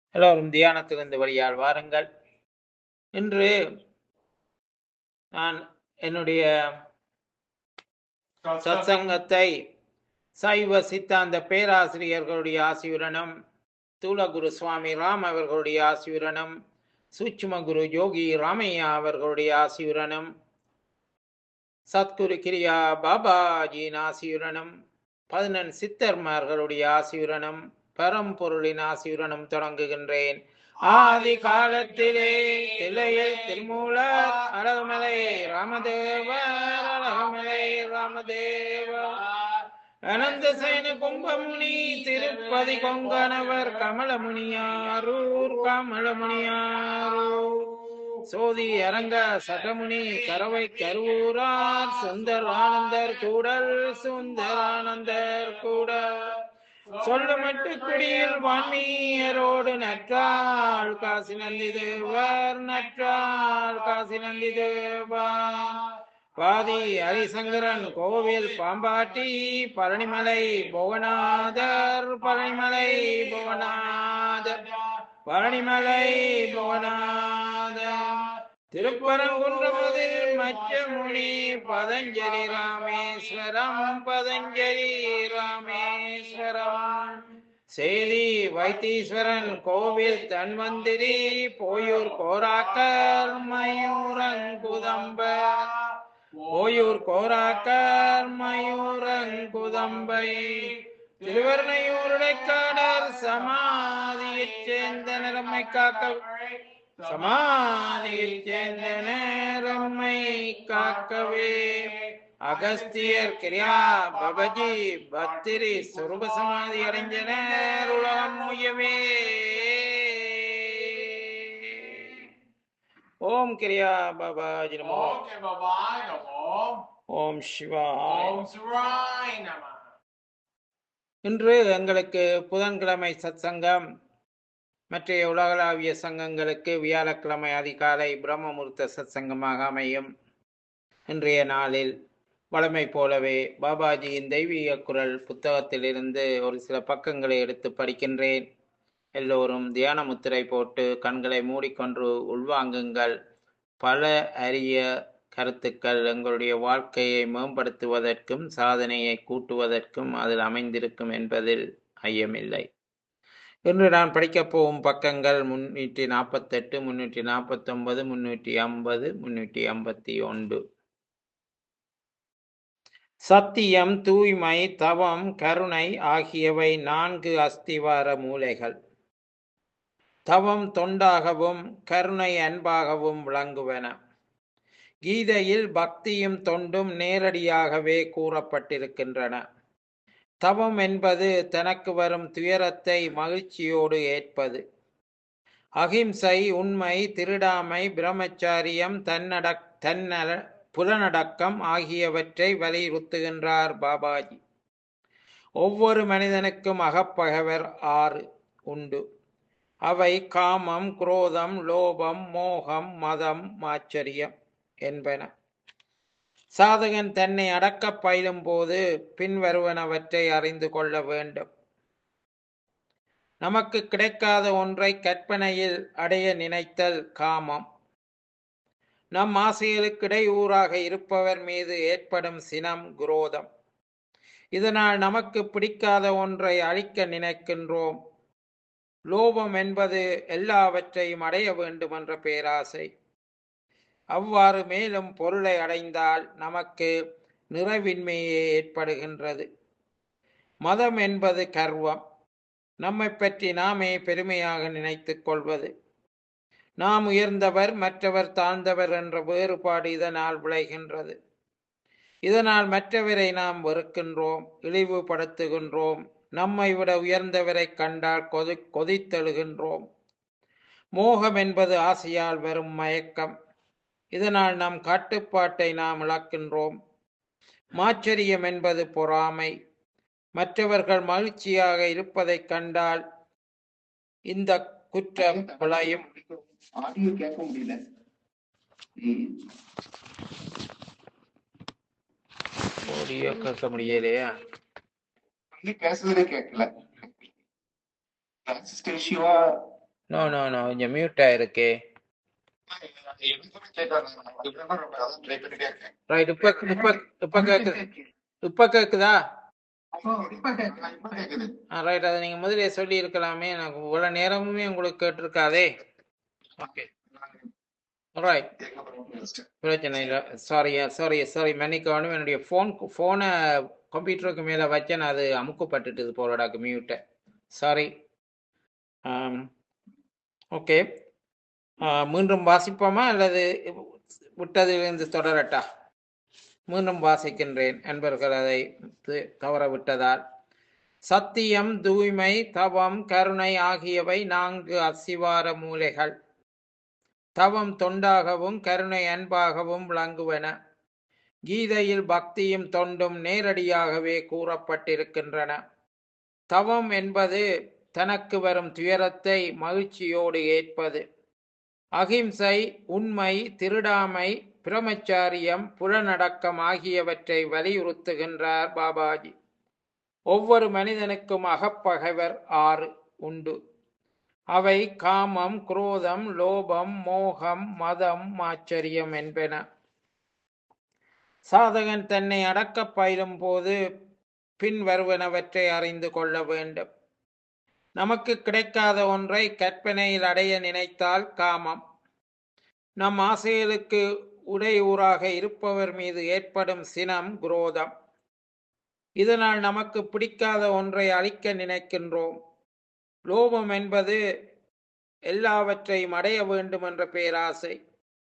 எல்லோரும் தியானத்திலிருந்து வழியால் வாருங்கள். இன்று நான் என்னுடைய சத்சங்கத்தை சைவ சித்தாந்த பேராசிரியர்களுடைய ஆசியுடனும், தூலகுரு சுவாமி ராம் அவர்களுடைய ஆசியுடனும், சூட்சும குரு யோகி ராமையா அவர்களுடைய ஆசியுடனும், சத்குரு கிரியா பாபாஜியின் ஆசியுடனும், 11 சித்தர்மார்களுடைய ஆசியுடனும், பரம்பொருளின் ஆசியுடனும் தொடங்குகின்றேன். ஆதி காலத்திலே தில்லையில் திருமூலர் அழகுமலை ராமதேவர் அழகுமலை ராமதேவர் அனந்த சேன கும்பமுனி திருப்பதி கொங்கணவர் கமலமுனியாரூர் கமலமுனியாரூர் சோதி அரங்க சட்டமுனி கரவை கருவூரார் சுந்தர் ஆனந்தர் கூடல் சுந்தர் ஆனந்தர் கூடல் சொல்லுமட்டு குடியில் வான்மீயரோடு நற்றாள் காசி நந்தி தேவர் நற்றாள் காசி நந்தி தேவர் பாதி ஹரிசங்கரன் கோவில் பாம்பாட்டி பழனிமலை புவனாதர் பழனிமலை புவனாதர் பழனிமலை புவனாதர் திருப்பரங்குன்றமதில் மச்சமுனி பதஞ்சலி ராமேஸ்வரம் பதஞ்சலி ராமேஸ்வரம் சேதி வைத்தீஸ்வரன் கோவில் தன்வந்திரி போயூர் கோராக்கர் மயூரங்குதம்பர் போயூர் கோராக்கர் மயூரங்குதம்பை திருவர்ணையூருடைக்காடர் சமாதியைச் சேர்ந்த நிறமை காக்க சமாதியைச் சேர்ந்த நேரம்மை காக்கவே அகஸ்தியர் கிரியா பபஜி பத்திரி சொரூப சமாதி அடைஞ்சனர் உலகம் முயவே. ஓம் கிரியா பாபாஜி நமோ. ஓம் சிவாய். இன்று எங்களுக்கு புதன்கிழமை சத்சங்கம், மற்றைய உலகளாவிய சங்கங்களுக்கு வியாழக்கிழமை அதிகாலை பிரம்மமுகூர்த்த சத்சங்கமாக அமையும். இன்றைய நாளில் வழமை போலவே பாபாஜியின் தெய்வீக குரல் புத்தகத்திலிருந்து ஒரு சில பக்கங்களை எடுத்து படிக்கின்றேன். எல்லோரும் தியான முத்திரை போட்டு கண்களை மூடிக்கொண்டு உள்வாங்குங்கள். பல அரிய கருத்துக்கள் எங்களுடைய வாழ்க்கையை மேம்படுத்துவதற்கும் சாதனையை கூட்டுவதற்கும் அதில் அமைந்திருக்கும் என்பதில் ஐயமில்லை. இன்று நான் படிக்கப் போகும் பக்கங்கள் 348, 349, 350, 351. சத்தியம், தூய்மை, தவம், கருணை ஆகியவை 4 அஸ்திவார மூலைகள். தவம் தொண்டாகவும் கருணை அன்பாகவும் விளங்குவன. கீதையில் பக்தியும் தொண்டும் நேரடியாகவே கூறப்பட்டிருக்கின்றன. தவம் என்பது தனக்கு வரும் துயரத்தை மகிழ்ச்சியோடு ஏற்பது. அகிம்சை, உண்மை, திருடாமை, பிரம்மச்சாரியம், புலனடக்கம் ஆகியவற்றை வலியுறுத்துகின்றார் பாபாஜி. ஒவ்வொரு மனிதனுக்கும் அகப்பகைவர் 6 உண்டு. அவை காமம், குரோதம், லோபம், மோகம், மதம், மாச்சரியம் என்பன. சாதகன் தன்னை அடக்கப் பயிலும் போது பின்வருவனவற்றை அறிந்து கொள்ள வேண்டும். நமக்கு கிடைக்காத ஒன்றை கற்பனையில் அடைய நினைத்தல் காமம். நம் ஆசைகளுக்கு இடையூறாக இருப்பவர் மீது ஏற்படும் சினம் குரோதம். இதனால் நமக்கு பிடிக்காத ஒன்றை அழிக்க நினைக்கின்றோம். லோபம் என்பது எல்லாவற்றையும் அடைய வேண்டும் என்ற பேராசை. அவ்வாறு மேலும் பொருளை அடைந்தால் நமக்கு நிறைவின்மையே ஏற்படுகின்றது. மதம் என்பது கர்வம். நம்மை பற்றி நாமே பெருமையாக நினைத்துக் கொள்வது. நாம் உயர்ந்தவர், மற்றவர் தாழ்ந்தவர் என்ற வேறுபாடு இதனால் விளைகின்றது. இதனால் மற்றவரை நாம் வெறுக்கின்றோம், இழிவுபடுத்துகின்றோம். நம்மை விட உயர்ந்தவரை கண்டால் கொதித்தெழுகின்றோம். மோகம் என்பது ஆசையால் வரும் மயக்கம். இதனால் நம் கட்டுப்பாட்டை நாம் இழக்கின்றோம். மாச்சரியம் என்பது பொறாமை. மற்றவர்கள் மகிழ்ச்சியாக இருப்பதைக் கண்டால் இந்த குற்றம் விளையும். ஆடியோ கேட்க முடியல. ஆடியோ கேட்க முடியலையா? பேசுறதே கேட்கல. இஷ்யூவா நோ நோ நோ கொஞ்சம் மியூட்டா இருக்கே. எனக்குமே கேட்கல. நான் ஒரு தடவை அதான் ட்ரை பண்ணிட்டே இருக்கேன். ரைட், இப்ப இப்ப இப்ப கேக்குது. இப்ப கேக்குதா? இப்ப கேக்குது. ரைட், அதை நீங்க முதலே சொல்லி இருக்கலாமே, எனக்கு இவ்வளவு நேரமுமே உங்களுக்கு கேட்டிருக்காதே. ஓகே, ரைட், பிரச்சனை இல்லை. சாரி சாரி சாரி, மன்னிக்கணும். என்னுடைய போனை கம்ப்யூட்டருக்கு மேல வச்சேன், அது அமுக்கப்பட்டுட்டது போலடாக்கு மியூட்டை. சாரி. ஓகே, மீண்டும் வாசிப்போமா அல்லது விட்டதிலிருந்து தொடரட்டா? மீண்டும் வாசிக்கின்றேன், அன்பர்கள் அதை தவற விட்டதால். சத்தியம், தூய்மை, தவம், கருணை ஆகியவை 4 அசிவார மூலைகள். தவம் தொண்டாகவும் கருணை அன்பாகவும் விளங்குவன. கீதையில் பக்தியும் தொண்டும் நேரடியாகவே கூறப்பட்டிருக்கின்றன. தவம் என்பது தனக்கு வரும் துயரத்தை மகிழ்ச்சியோடு ஏற்பது. அகிம்சை, உண்மை, திருடாமை, பிரமச்சாரியம், புலனடக்கம் ஆகியவற்றை வலியுறுத்துகின்றார் பாபாஜி. ஒவ்வொரு மனிதனுக்கும் அகப்பகைவர் 6 உண்டு. அவை காமம், குரோதம், லோபம், மோகம், மதம், மாச்சரியம் என்பன. சாதகன் தன்னை அடக்கப் பயிலும் போது பின் வருவனவற்றை அறிந்து கொள்ள வேண்டும். நமக்கு கிடைக்காத ஒன்றை கற்பனையில் அடைய நினைத்தால் காமம். நம் ஆசைகளுக்கு உடையூறாக இருப்பவர் மீது ஏற்படும் சினம் குரோதம். இதனால் நமக்கு பிடிக்காத ஒன்றை அழிக்க நினைக்கின்றோம். லோபம் என்பது எல்லாவற்றையும் அடைய வேண்டும் என்ற பேராசை.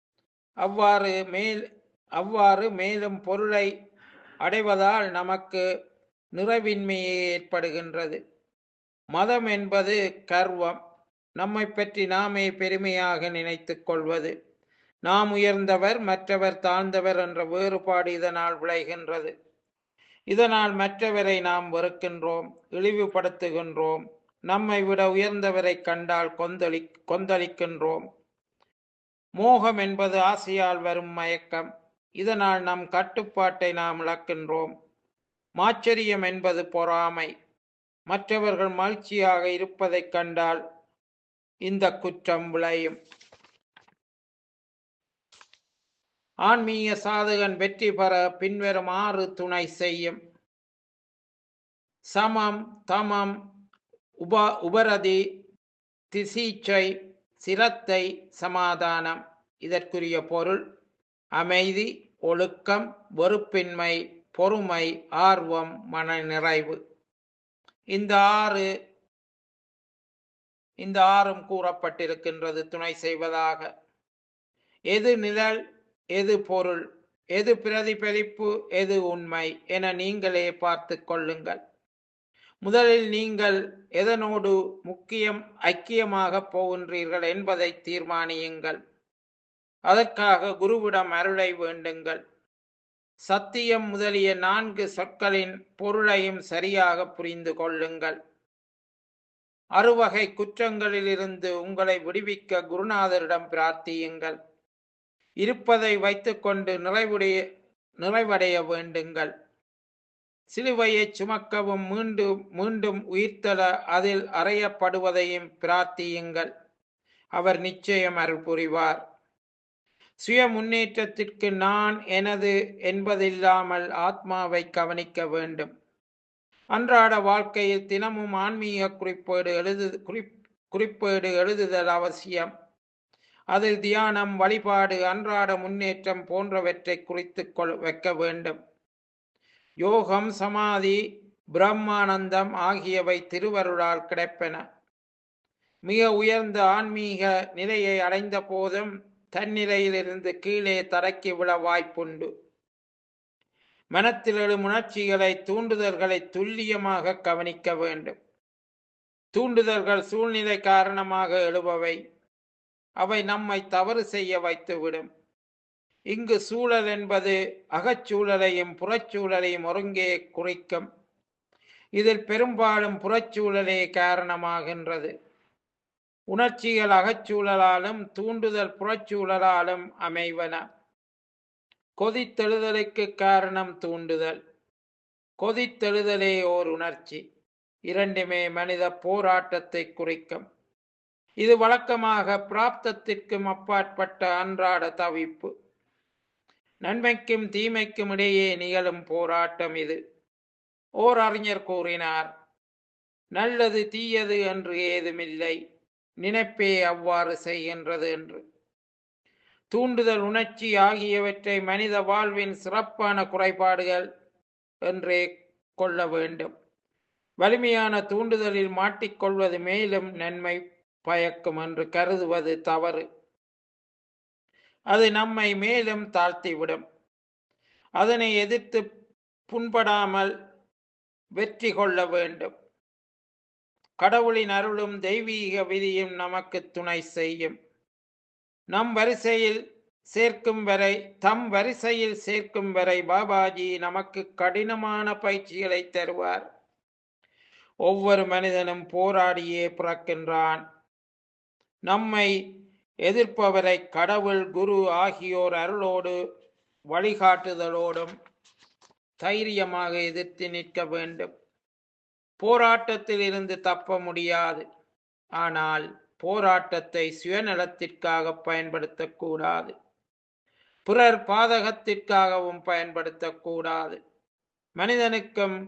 அவ்வாறு மேலும் பொருளை அடைவதால் நமக்கு நிறைவின்மையே ஏற்படுகின்றது. மதம் என்பது கர்வம். நம்மை பற்றி நாமே பெருமையாக நினைத்துக் கொள்வது. நாம் உயர்ந்தவர், மற்றவர் தாழ்ந்தவர் என்ற வேறுபாடு இதனால் விளைகின்றது. இதனால் மற்றவரை நாம் வெறுக்கின்றோம், இழிவுபடுத்துகின்றோம். நம்மை விட உயர்ந்தவரை கண்டால் கொந்தளிக்கின்றோம். மோகம் என்பது ஆசையால் வரும் மயக்கம். இதனால் நம் கட்டுப்பாட்டை நாம் இழக்கின்றோம். மாச்சரியம் என்பது பொறாமை. மற்றவர்கள் மகிழ்ச்சியாக இருப்பதைக் கண்டால் இந்த குற்றம் விளையும். ஆன்மீக சாதகன் வெற்றி பெற பின்வரும் 6 துணை செய்யும். சமம், தமம், உபரதி, திசீச்சை, சிரத்தை, சமாதானம். இதற்குரிய பொருள் அமைதி, ஒழுக்கம், வெறுப்பின்மை, பொறுமை, ஆர்வம், மன நிறைவு. இந்த ஆறும் கூறப்பட்டிருக்கின்றது துணை செய்வதாக. எது நிழல், எது பொருள், எது பிரதிபலிப்பு, எது உண்மை என நீங்களே பார்த்து கொள்ளுங்கள். முதலில் நீங்கள் எதனோடு ஐக்கியமாக போகின்றீர்கள் என்பதை தீர்மானியுங்கள். அதற்காக குருவிடம் அருளை வேண்டுங்கள். சத்தியம் முதலிய 4 சொற்களின் பொருளையும் சரியாக புரிந்து கொள்ளுங்கள். 6 வகை குற்றங்களிலிருந்து உங்களை விடுவிக்க குருநாதரிடம் பிரார்த்தியுங்கள். இருப்பதை வைத்துக்கொண்டு நிறைவடைய வேண்டுங்கள். சிலுவையை சுமக்கவும் மீண்டும் உயிர்த்தெழ அதில் அறையப்படுவதையும் பிரார்த்தியுங்கள். அவர் நிச்சயம் அருள் புரிவார். சுய முன்னேற்றத்திற்கு நான், எனது என்பதில்லாமல் ஆத்மாவை கவனிக்க வேண்டும். அன்றாட வாழ்க்கையில் தினமும் ஆன்மீக குறிப்பேடு எழுதுதல் அவசியம். அதில் தியானம், வழிபாடு, அன்றாட முன்னேற்றம் போன்றவற்றை குறித்து வைக்க வேண்டும். யோகம், சமாதி, பிரம்மானந்தம் ஆகியவை திருவருளால் கிடைப்பன. மிக உயர்ந்த ஆன்மீக நிலையை அடைந்த போதும் தன்னிலையிலிருந்து கீழே தரைக்கு விழ வாய்ப்புண்டு. மனத்தில் எழும் உணர்ச்சிகளை, தூண்டுதல்களை துல்லியமாக கவனிக்க வேண்டும். தூண்டுதல்கள் சூழ்நிலை காரணமாக எழுபவை. அவை நம்மை தவறு செய்ய வைத்துவிடும். இங்கு சூழல் என்பது அகச்சூழலையும் புறச்சூழலையும் ஒருங்கே குறிக்கும். இதில் பெரும்பாலும் புறச்சூழலே காரணமாகின்றது. உணர்ச்சிகள் அகச்சூழலாலும் தூண்டுதல் புறச்சூழலாலும் அமைவன. கொதித்தெழுதலுக்கு காரணம் தூண்டுதல். கொதித்தெழுதலே ஓர் உணர்ச்சி. இரண்டுமே மனித போராட்டத்தை குறிக்கும். இது வழக்கமாக பிராப்தத்திற்கும் அப்பாற்பட்ட அன்றாட தவிப்பு. நன்மைக்கும் தீமைக்கும் இடையே நிகழும் போராட்டம் இது. ஓர் அறிஞர் கூறினார், நல்லது தீயது என்று ஏதுமில்லை, நினைப்பே அவ்வாறு செய்கின்றது என்று. தூண்டுதல், உணர்ச்சி ஆகியவற்றை மனித வாழ்வின் சிறப்பான குறைபாடுகள் என்றே கொள்ள வேண்டும். வலிமையான தூண்டுதலில் மாட்டிக்கொள்வது மேலும் நன்மை பயக்கும் என்று கருதுவது தவறு. அது நம்மை மேலும் தாழ்த்திவிடும். அதனை எதிர்த்து புண்படாமல் வெற்றி கொள்ள வேண்டும். கடவுளின் அருளும் தெய்வீக விதியும் நமக்கு துணை செய்யும். தம் வரிசையில் சேர்க்கும் வரை பாபாஜி நமக்கு கடினமான பயிற்சிகளை தருவார். ஒவ்வொரு மனிதனும் போராடியே பிறக்கின்றான். நம்மை எதிர்ப்பவரை கடவுள், குரு ஆகியோர் அருளோடு வழிகாட்டுதலோடும் தைரியமாக எதிர்த்து நிற்க வேண்டும். போராட்டத்தில் இருந்து தப்ப முடியாது. ஆனால் போராட்டத்தை சுயநலத்திற்காக பயன்படுத்தக்கூடாது. பிறர் பாதகத்திற்காகவும் பயன்படுத்தக்கூடாது. மனிதனுக்கும்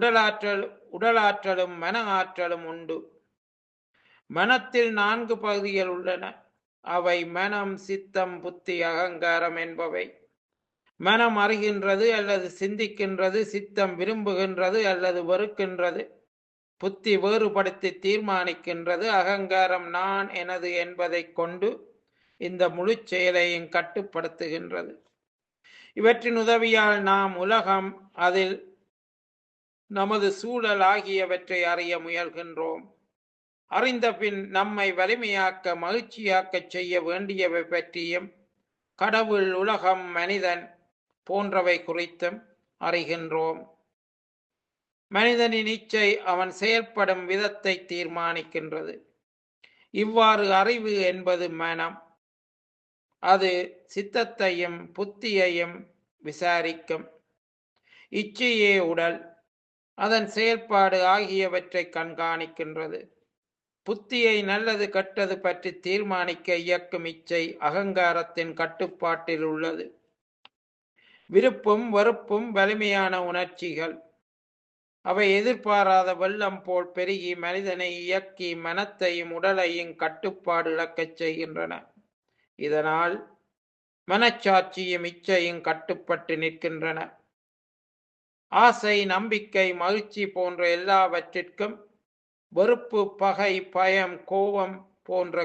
உடலாற்றலும் மன ஆற்றலும் உண்டு. மனத்தில் 4 பகுதிகள் உள்ளன. அவை மனம், சித்தம், புத்தி, அகங்காரம் என்பவை. மனம் அறிகின்றது அல்லது சிந்திக்கின்றது. சித்தம் விரும்புகின்றது அல்லது வெறுக்கின்றது. புத்தி வேறுபடுத்தி தீர்மானிக்கின்றது. அகங்காரம் நான், எனது என்பதை கொண்டு இந்த முழு செயலையும் கட்டுப்படுத்துகின்றது. இவற்றின் உதவியால் நாம் உலகம், அதில் நமது சூழல் ஆகியவற்றை அறிய முயல்கின்றோம். அறிந்த பின் நம்மை வலிமையாக்க, மகிழ்ச்சியாக்க செய்ய வேண்டியவை பற்றியும், கடவுள், உலகம், மனிதன் போன்றவை குறித்தும் அறிகின்றோம். மனிதனின் இச்சை அவன் செயல்படும் விதத்தை தீர்மானிக்கின்றது. இவ்வாறு அறிவு என்பது மனம். அது சித்தத்தையும் புத்தியையும் விசாரிக்கும். இச்சையே உடல், அதன் செயல்பாடு ஆகியவற்றை கண்காணிக்கின்றது. புத்தியை நல்லது கெட்டது பற்றி தீர்மானிக்க இயக்கும் இச்சை அகங்காரத்தின் கட்டுப்பாட்டில் உள்ளது. விருப்பும் வெறுப்பும் வலிமையான உணர்ச்சிகள். அவை எதிர்பாராத வெள்ளம் போல் பெருகி மனிதனை இயக்கி மனத்தையும் உடலையும் கட்டுப்பாடு இழக்கச் செய்கின்றன. இதனால் மனச்சாட்சியும் இச்சையும் கட்டுப்பட்டு நிற்கின்றன. ஆசை, நம்பிக்கை, மகிழ்ச்சி போன்ற எல்லாவற்றிற்கும் வெறுப்பு, பகை, பயம், கோபம் போன்ற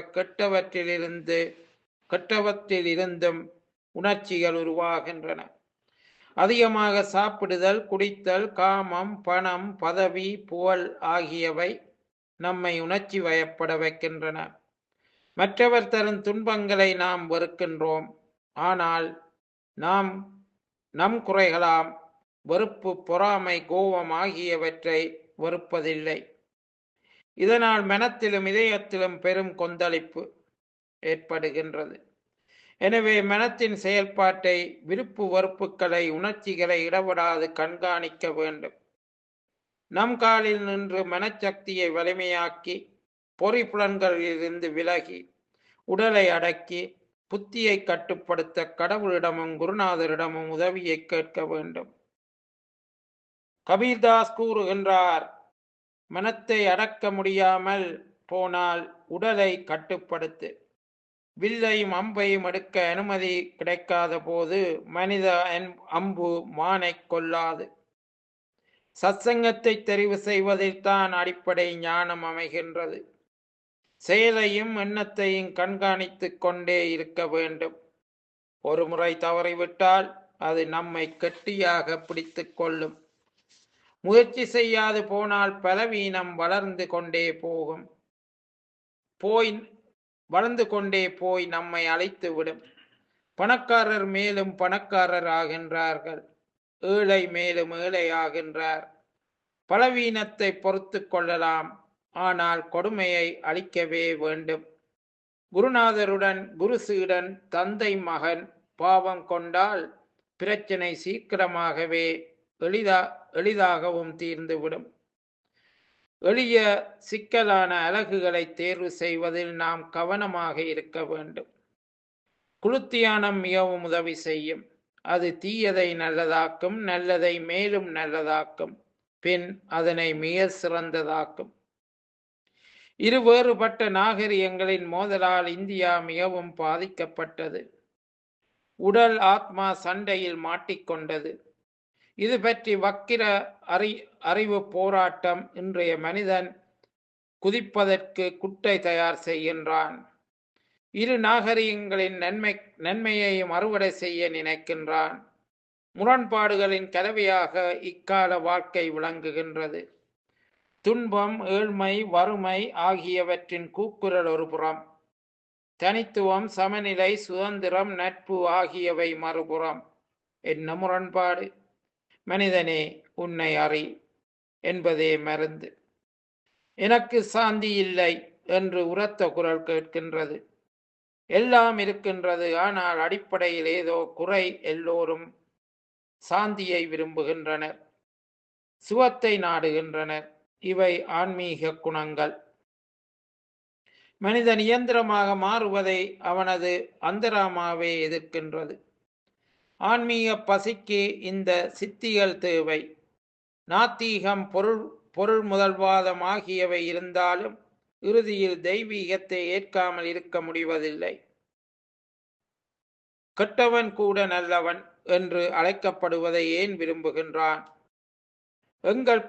கெட்டவற்றிலிருந்தும் உணர்ச்சிகள் உருவாகின்றன. அதிகமாக சாப்பிடுதல், குடித்தல், காமம், பணம், பதவி, புகழ் ஆகியவை நம்மை உணர்ச்சி வயப்பட வைக்கின்றன. மற்றவர் தரும் துன்பங்களை நாம் வெறுக்கின்றோம். ஆனால் நம் குறைகளாம் வெறுப்பு, பொறாமை, கோபம் ஆகியவற்றை வெறுப்பதில்லை. இதனால் மனத்திலும் இதயத்திலும் பெரும் கொந்தளிப்பு ஏற்படுகின்றது. எனவே மனத்தின் செயல்பாட்டை, விருப்பு வெறுப்புகளை, உணர்ச்சிகளை இடவிடாது கண்காணிக்க வேண்டும். நம் காலில் நின்று மனச்சக்தியை வலிமையாக்கி, பொறிப்புலன்களிலிருந்து விலகி, உடலை அடக்கி, புத்தியை கட்டுப்படுத்த கடவுளிடமும் குருநாதரிடமும் உதவியை கேட்க வேண்டும். கபீர்தாஸ் கூறுகின்றார், மனத்தை அடக்க முடியாமல் போனால் உடலை கட்டுப்படுத்து. வில்லையும் அம்பையும் எடுக்க அனுமதி கிடைக்காத போது மனித அம்பு மானை கொல்லாது. சத்சங்கத்தை தெரிவு செய்வதில் தான் அடிப்படை ஞானம் அமைகின்றது. செயலையும் எண்ணத்தையும் கண்காணித்துக் கொண்டே இருக்க வேண்டும். ஒரு முறை தவறிவிட்டால் அது நம்மை கெட்டியாக பிடித்து கொள்ளும். முயற்சி செய்யாது போனால் பலவீனம் வளர்ந்து கொண்டே போய் நம்மை அழைத்துவிடும். பணக்காரர் மேலும் பணக்காரர் ஆகின்றார்கள். ஏழை மேலும் ஏழை ஆகின்றார். பலவீனத்தை பொறுத்து கொள்ளலாம், ஆனால் கொடுமையை அழிக்கவே வேண்டும். குருநாதருடன் குரு சீடன், தந்தை மகன் பாவம் கொண்டால் பிரச்சனை சீக்கிரமாகவே எளிதாகவும் தீர்ந்துவிடும். எளிய சிக்கலான அலகுகளை தேர்வு செய்வதில் நாம் கவனமாக இருக்க வேண்டும். குளுத்தியானம் மிகவும் உதவி செய்யும். அது தீயதை நல்லதாக்கும், நல்லதை மேலும் நல்லதாக்கும், பின் அதனை மிக சிறந்ததாக்கும். இரு வேறுபட்ட நாகரிகங்களின் மோதலால் இந்தியா மிகவும் பாதிக்கப்பட்டது. உடல் ஆத்மா சண்டையில் மாட்டிக்கொண்டது. இது பற்றி வக்கிர அறிவு போராட்டம் இன்றைய மனிதன் குதிப்பதற்கு குட்டை தயார் செய்கின்றான். இரு நாகரிகங்களின் நன்மையையும் அறுவடை செய்ய நினைக்கின்றான். முரண்பாடுகளின் கலவையாக இக்கால வாழ்க்கை விளங்குகின்றது. துன்பம், ஏழ்மை, வறுமை ஆகியவற்றின் கூக்குரல் ஒரு புறம், தனித்துவம், சமநிலை, சுதந்திரம், நட்பு ஆகியவை மறுபுறம். என்ன முரண்பாடு! மனிதனே, உன்னை அறி என்பதே மருந்து. எனக்கு சாந்தி இல்லை என்று உரத்த குரல் கேட்கின்றது. எல்லாம் இருக்கின்றது, ஆனால் அடிப்படையில் ஏதோ குறை. எல்லோரும் சாந்தியை விரும்புகின்றனர், சுகத்தை நாடுகின்றனர். இவை ஆன்மீக குணங்கள். மனிதன் இயந்திரமாக மாறுவதை அவனது அந்தராமாவே எதிர்க்கின்றது. ஆன்மீக பசிக்கு இந்த சித்திகள் தேவை. நாத்திகம், பொருள் முதல்வாதம் ஆகியவை இருந்தாலும் இறுதியில் தெய்வீகத்தை ஏற்காமல் இருக்க முடிவதில்லை. கெட்டவன் கூட நல்லவன் என்று அழைக்கப்படுவதை ஏன் விரும்புகின்றான்? எங்கள்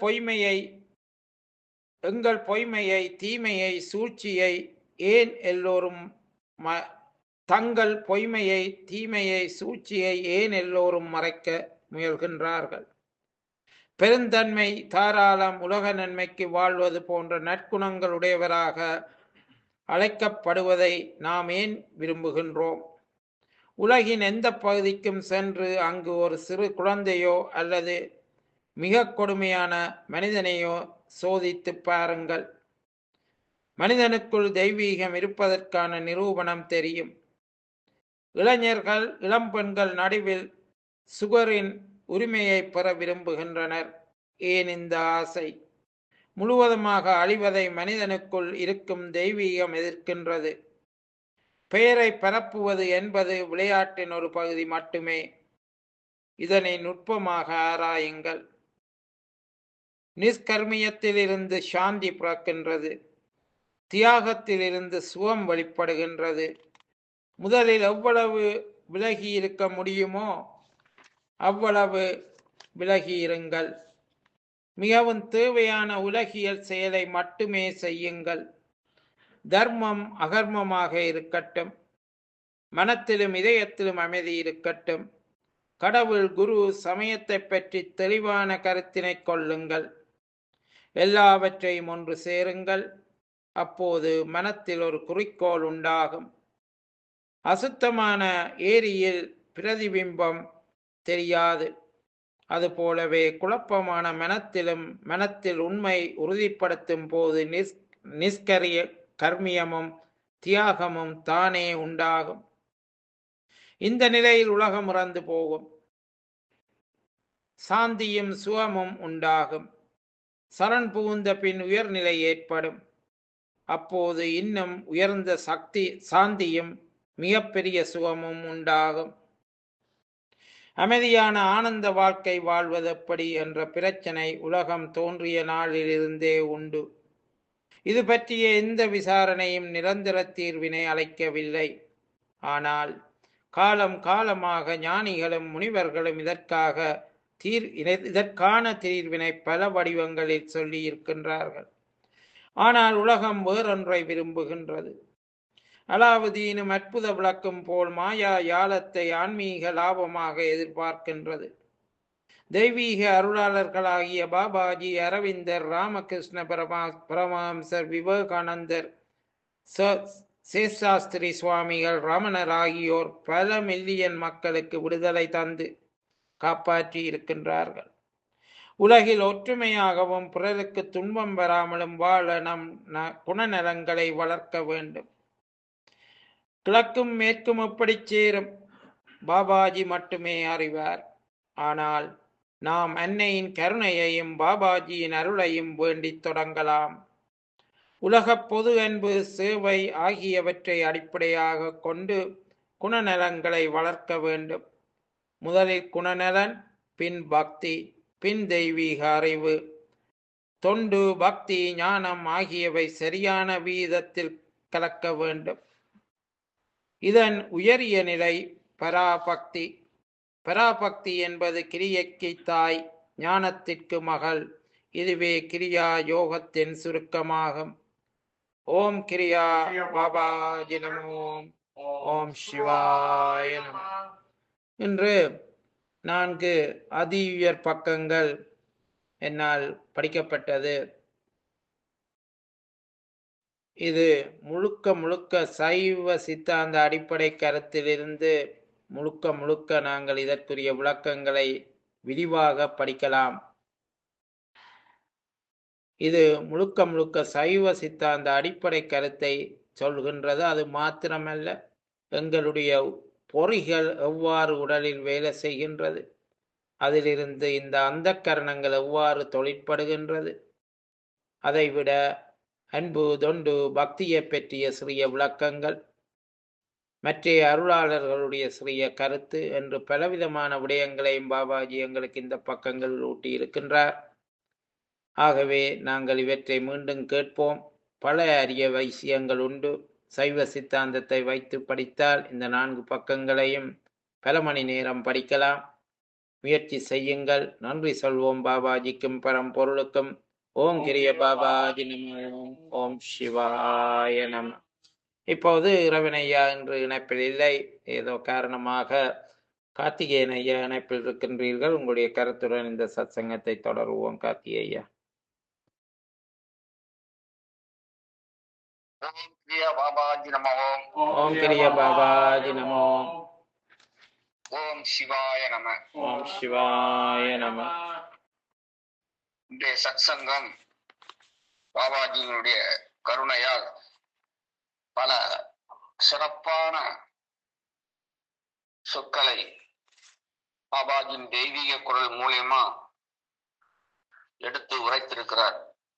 பொய்மையை, தீமையை, சூழ்ச்சியை ஏன் எல்லோரும் தங்கள் பொய்மையை, தீமையை, சூழ்ச்சியை ஏன் எல்லோரும் மறைக்க முயல்கின்றார்கள்? பெருந்தன்மை, தாராளம், உலக நன்மைக்கு வாழ்வது போன்ற நற்குணங்களுடையவராக அழைக்கப்படுவதை நாம் ஏன் விரும்புகின்றோம்? உலகின் எந்த பகுதிக்கும் சென்று அங்கு ஒரு சிறு குழந்தையோ அல்லது மிக கொடுமையான மனிதனையோ சோதித்து பாருங்கள். மனிதனுக்குள் தெய்வீகம் இருப்பதற்கான நிரூபணம் தெரியும். இளைஞர்கள், இளம்பெண்கள் நடுவில் சுகரின் உரிமையை பெற விரும்புகின்றனர். ஏன் இந்த ஆசை? முழுவதுமாக அழிவதை மனிதனுக்குள் இருக்கும் தெய்வீகம் எதிர்க்கின்றது. பெயரை பரப்புவது என்பது விளையாட்டின் ஒரு பகுதி மட்டுமே. இதனை நுட்பமாக ஆராயுங்கள். நிஷ்கர்மியத்திலிருந்து சாந்தி பிறக்கின்றது. தியாகத்திலிருந்து சுகம் வெளிப்படுகின்றது. முதலில் எவ்வளவு விலகி இருக்க முடியுமோ அவ்வளவு விலகியிருங்கள். மிகவும் தேவையான உலகியல் செயலை மட்டுமே செய்யுங்கள். தர்மம் அகர்மமாக இருக்கட்டும். மனத்திலும் இதயத்திலும் அமைதி இருக்கட்டும். கடவுள், குரு, சமயத்தை பற்றி தெளிவான கருத்தினை கொள்ளுங்கள். எல்லாவற்றையும் ஒன்று சேருங்கள். அப்போது மனத்தில் ஒரு குறிக்கோள் உண்டாகும். அசுத்தமான ஏரியில் பிரதிபிம்பம் தெரியாது. அதுபோலவே குழப்பமான மனத்தில் உண்மை உறுதிப்படுத்தும் போது நிஷ்கரிய கர்மியமும் தியாகமும் தானே உண்டாகும். இந்த நிலையில் உலகம் இறந்து போகும். சாந்தியும் சுகமும் உண்டாகும். சரண் புகுந்த பின் உயர்நிலை ஏற்படும். அப்போது இன்னும் உயர்ந்த சாந்தியும் மிகப்பெரிய சுகமும் உண்டாகும். அமைதியான ஆனந்த வாழ்க்கை வாழ்வது எப்படி என்ற பிரச்சனை உலகம் தோன்றிய நாளிலிருந்தே உண்டு. இது பற்றிய எந்த விசாரணையும் நிரந்தர தீர்வினை அளிக்கவில்லை. ஆனால் காலம் காலமாக ஞானிகளும் முனிவர்களும் இதற்கான தீர்வினை பல வடிவங்களில் சொல்லி இருக்கின்றார்கள். ஆனால் உலகம் வேறொன்றை விரும்புகின்றது. அலாவுதீனும் அற்புத விளக்கும் போல் மாயா யாலத்தை ஆன்மீக லாபமாக எதிர்பார்க்கின்றது. தெய்வீக அருளாளர்களாகிய பாபாஜி, அரவிந்தர், ராமகிருஷ்ண பரமஹம்சர், விவேகானந்தர், சேஷாஸ்திரி சுவாமிகள், ரமணர் ஆகியோர் பல மில்லியன் மக்களுக்கு விடுதலை தந்து காப்பாற்றி இருக்கின்றார்கள். உலகில் ஒற்றுமையாகவும் பிறருக்கு துன்பம் வராமலும் வாழ நம் குணநலங்களை வளர்க்க வேண்டும். கிழக்கும் மேற்கும் எப்படி சேரும் பாபாஜி மட்டுமே அறிவார். ஆனால் நாம் அன்னையின் கருணையையும் பாபாஜியின் அருளையும் வேண்டித் தொடங்கலாம். உலகப் பொது அன்பு, சேவை ஆகியவற்றை அடிப்படையாக கொண்டு குணநலன்களை வளர்க்க வேண்டும். முதலில் குணநலன், பின் பக்தி, பின் தெய்வீக அறிவு. தொண்டு, பக்தி, ஞானம் ஆகியவை சரியான வீதத்தில் கலக்க வேண்டும். இதன் உயரிய நிலை பராபக்தி. பராபக்தி என்பது கிரியைக்கு தாய், ஞானத்திற்கு மகள். இதுவே கிரியா யோகத்தின் சுருக்கமாகும். ஓம் கிரியா பாபாஜி நமோ. ஓம் சிவாய நமோ. இன்று 4 அதிஉயர் பக்கங்கள் என்னால் படிக்கப்பட்டது. இது முழுக்க சைவ சித்தாந்த அடிப்படை கருத்திலிருந்து முழுக்க நாங்கள் இதற்குரிய விளக்கங்களை விரிவாக படிக்கலாம். இது முழுக்க சைவ சித்தாந்த அடிப்படை கருத்தை சொல்கின்றது. அது மாத்திரமல்ல, எங்களுடைய பொறிகள் எவ்வாறு உடலில் வேலை செய்கின்றது, அதிலிருந்து இந்த அந்தக்கரணங்கள் எவ்வாறு தொழிற்படுகின்றது, அதைவிட அன்பு, தொண்டு, பக்தியை பற்றிய சிறிய விளக்கங்கள், மற்ற அருளாளர்களுடைய சிறிய கருத்து என்று பலவிதமான விடயங்களையும் பாபாஜி எங்களுக்கு இந்த பக்கங்களில் ஊட்டி இருக்கின்றார். ஆகவே நாங்கள் இவற்றை மீண்டும் கேட்போம். பல அரிய விஷயங்கள் உண்டு. சைவ சித்தாந்தத்தை வைத்து படித்தால் இந்த 4 பக்கங்களையும் பல மணி நேரம் படிக்கலாம். முயற்சி செய்யுங்கள். நன்றி சொல்வோம் பாபாஜிக்கும் பரம்பொருளுக்கும். ஓம் கிரிய பாபாஜி நமோ. ஓம் சிவாய நம. இப்போது இரவன் ஐயா என்று இணைப்பில் இல்லை, ஏதோ காரணமாக கார்த்திகேயன் ஐயா இணைப்பில் இருக்கின்றீர்கள். உங்களுடைய கருத்துடன் இந்த சத்சங்கத்தை தொடருவோம். கார்த்திகேயா. ஓம் கிரியா பாபாஜி நமோ. ஓம் கிரிய பாபாஜி நமோ. ஓம் சிவாய நம. ஓம் சிவாய நம. இன்றைய சத்சங்கம் பாபாஜியினுடைய கருணையால் பல சிறப்பான சொற்களை பாபாஜியின் தெய்வீக குரல் மூலியமா எடுத்து உரைத்திருக்கிறார்.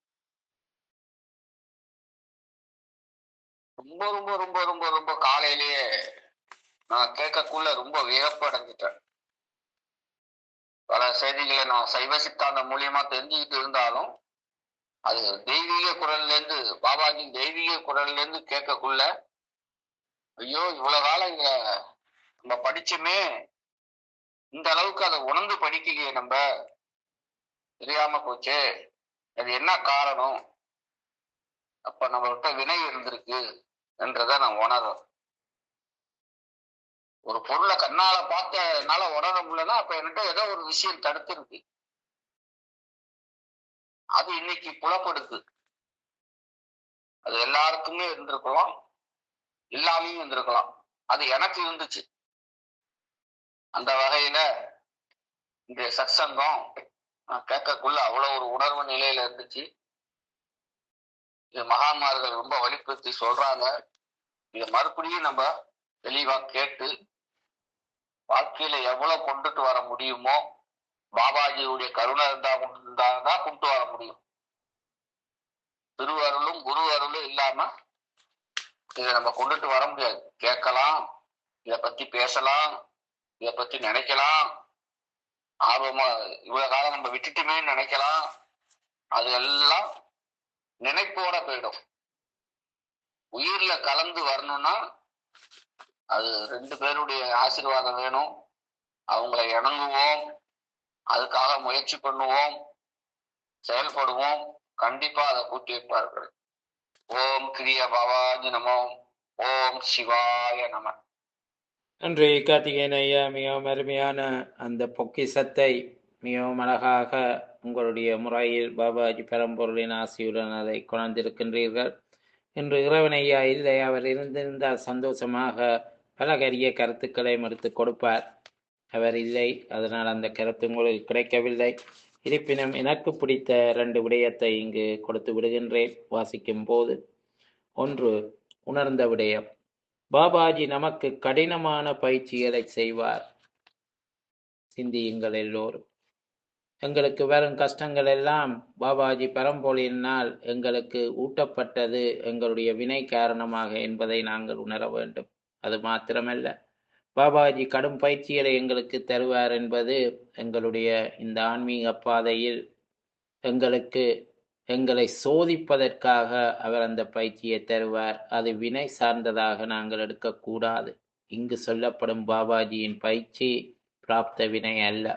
ரொம்ப ரொம்ப ரொம்ப ரொம்ப ரொம்ப காலையிலேயே நான் கேட்கக்குள்ள ரொம்ப வியப்பு அடைஞ்சிட்டேன். பல செய்திகளை நான் சைவ சித்தாந்தம் மூலியமா தெரிஞ்சுக்கிட்டு இருந்தாலும் அது தெய்வீக குரல்ல இருந்து, பாபாஜியின் தெய்வீக குரல்ல இருந்து கேட்கக்குள்ள, ஐயோ இவ்வளவு காலம் இங்க நம்ம படிச்சுமே இந்த அளவுக்கு அதை உணர்ந்து படிக்கலையே, நம்ம தெரியாம போச்சு, அது என்ன காரணம், அப்ப நம்மள்கிட்ட வினை இருந்திருக்கு என்றதை நான் உணர்றேன். ஒரு பொருளை கண்ணால பார்த்த என்னால உணர முடியலன்னா அப்ப என்கிட்ட ஏதோ ஒரு விஷயம் தடுத்திருக்கு. அது இன்னைக்கு புலப்படுது. அது எல்லாருக்குமே இருந்திருக்கலாம், இல்லாமையும் இருந்திருக்கலாம். அது எனக்கு இருந்துச்சு. அந்த வகையில இந்த சத்சங்கம் நான் கேட்கக்குள்ள அவ்வளவு ஒரு உணர்வு நிலையில இருந்துச்சு. இது மகான்மார்கள் ரொம்ப வலியுறுத்தி சொல்றாங்க. இதை மறுபடியும் நம்ம தெளிவா கேட்டு வாழ்க்கையில எவ்வளவு கொண்டுட்டு வர முடியுமோ, பாபாஜியுடைய கருணை இருந்தாதான் கொண்டு வர முடியும். திருவருளும் குரு அருளும் இல்லாம இதை நம்ம கொண்டுட்டு வர முடியாது. கேட்கலாம், இதை பத்தி பேசலாம், இதை பத்தி நினைக்கலாம், ஆர்வமா இவ்வளவு காலம் நம்ம விட்டுட்டுமே நினைக்கலாம். அது எல்லாம் நினைப்போட போயிடும். உயிர்ல கலந்து வரணும்னா அது 2 பேருடைய ஆசீர்வாதம் வேணும். அவங்களை இணங்குவோம், அதுக்காக முயற்சி பண்ணுவோம், செயல்படுவோம். கண்டிப்பா அதை கூட்டி வைப்பார்கள். ஓம் கிரிய பாபாஜி நமோ. ஓம் சிவாய நம. நன்றி கார்த்திகேயன் ஐயா. மிகவும் அருமையான அந்த பொக்கிஷத்தை மிகவும் அழகாக உங்களுடைய முறையில் பாபாஜி பரம்பொருளின் ஆசியுடன் அதை கொண்டிருக்கின்றீர்கள். இன்று இறைவன் ஐயா இல்லை, அவர் இருந்திருந்தால் சந்தோஷமாக பல கரிய கருத்துக்களை எடுத்து கொடுப்பார். அவர் இல்லை, அதனால் அந்த கருத்து உங்களுக்கு கிடைக்கவில்லை. இருப்பினும் எனக்கு பிடித்த 2 விடயத்தை இங்கு கொடுத்து விடுகின்றேன் வாசிக்கும் போது. ஒன்று, உணர்ந்த விடயம். பாபாஜி நமக்கு கடினமான பயிற்சிகளை செய்வார். சிந்தியுங்கள் எல்லோரும். எங்களுக்கு வரும் கஷ்டங்கள் எல்லாம் பாபாஜி பரம்பொழியினால் எங்களுக்கு ஊட்டப்பட்டது எங்களுடைய வினை காரணமாக என்பதை நாங்கள் உணர வேண்டும். அது மாத்திரமல்ல, பாபாஜி கடும் பயிற்சிகளை எங்களுக்கு தருவார் என்பது எங்களுடைய இந்த ஆன்மீக பாதையில் எங்களுக்கு எங்களை சோதிப்பதற்காக அவர் அந்த பயிற்சியை தருவார். அது வினை சார்ந்ததாக நாங்கள் எடுக்கக்கூடாது. இங்கு சொல்லப்படும் பாபாஜியின் பயிற்சி பிராப்த வினை அல்ல.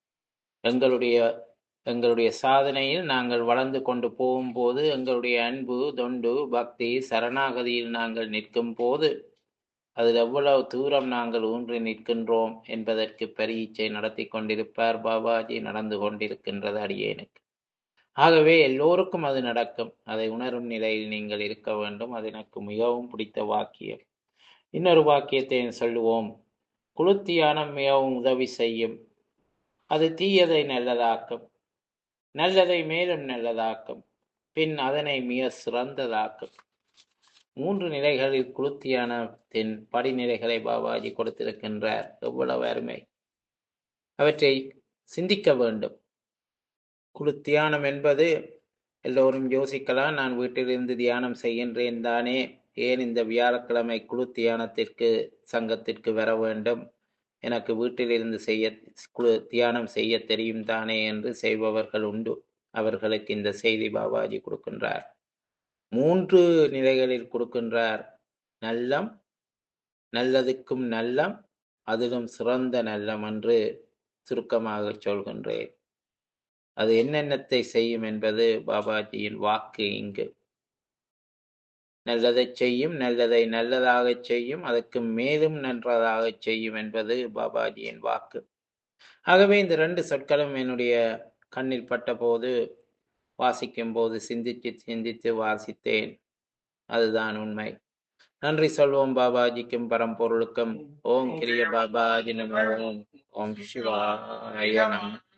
எங்களுடைய சாதனையில் நாங்கள் வளர்ந்து கொண்டு போகும்போது, எங்களுடைய அன்பு, தொண்டு, பக்தி, சரணாகதியில் நாங்கள் நிற்கும் போது, அதில் எவ்வளவு தூரம் நாங்கள் ஊன்றி நிற்கின்றோம் என்பதற்கு பரீட்சை நடத்தி கொண்டிருப்பார் பாபாஜி. நடந்து கொண்டிருக்கின்றது அடியேனுக்கு. ஆகவே எல்லோருக்கும் அது நடக்கும். அதை உணரும் நிலையில் நீங்கள் இருக்க வேண்டும். அது எனக்கு மிகவும் பிடித்த வாக்கியம். இன்னொரு வாக்கியத்தை சொல்லுவோம். குளுத்தியானம் மிகவும் உதவி செய்யும். அது தீயதை நல்லதாக்கும், நல்லதை மேலும் நல்லதாக்கும், பின் அதனை மிக சிறந்ததாக்கும். 3 நிலைகளில் குளுத்தியானத்தின் படிநிலைகளை பாபாஜி கொடுத்திருக்கின்றார். எவ்வளவு அருமை! அவற்றை சிந்திக்க வேண்டும். குளுத்தியானம் என்பது எல்லோரும் யோசிக்கலாம், நான் வீட்டிலிருந்து தியானம் செய்கின்றேன் தானே, ஏன் இந்த வியாழக்கிழமை குளுத்தியானத்திற்கு சங்கத்திற்கு வர வேண்டும், எனக்கு வீட்டிலிருந்து தியானம் செய்ய தெரியும் தானே என்று செய்பவர்கள் உண்டு. அவர்களுக்கு இந்த செய்தி பாபாஜி கொடுக்கின்றார். 3 நிலைகளில் கொடுக்கின்றார். நல்லம், நல்லதுக்கும் நல்லம், அதிலும் சிறந்த நல்லம் என்று சுருக்கமாக சொல்கின்றேன். அது என்னென்னத்தை செய்யும் என்பது பாபாஜியின் வாக்கு. இங்கு நல்லதை செய்யும், நல்லதை நல்லதாக செய்யும், அதற்கு மேலும் நன்றதாக செய்யும் என்பது பாபாஜியின் வாக்கு. ஆகவே இந்த 2 சொற்களும் என்னுடைய கண்ணில் பட்ட போது, வாசிக்கும் போது சிந்தித்து சிந்தித்து வாசித்தேன். அதுதான் உண்மை. நன்றி சொல்வோம் பாபாஜிக்கும் பரம்பொருளுக்கும். ஓம் கிரிய பாபாஜி நமோ. ஓம் சிவாய நமோ.